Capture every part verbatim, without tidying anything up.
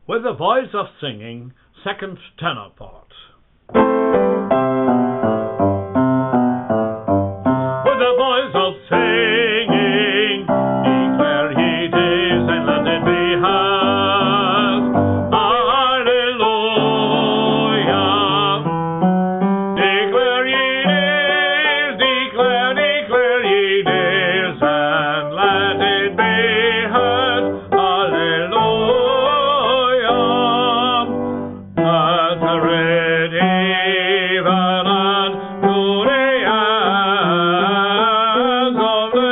with the voice of singing, second tenor part. With the voice of singing, declare ye it is, and let it be heard. Hallelujah. Declare ye it is, declare, declare ye it is, and let it be heard. Hallelujah. Utter it even unto the ends of the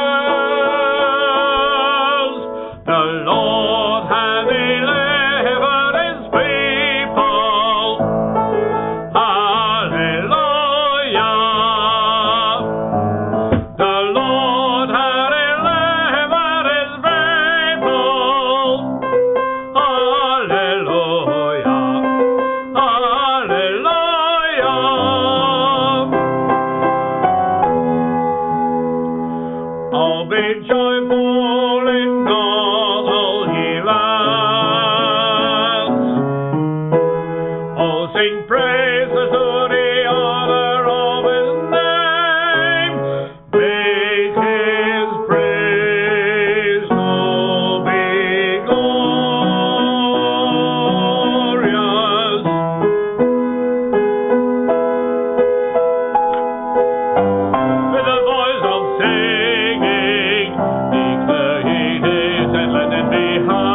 earth. The Lord hath delivered his people. Hallelujah. The Lord hath delivered his people. Hallelujah. Hallelujah. Oh, be joyful in God, all ye lands. Oh, sing praises to the honor of his name. Make his praise to be glorious. With the voice of singing, declare ye it is, and let it be heard.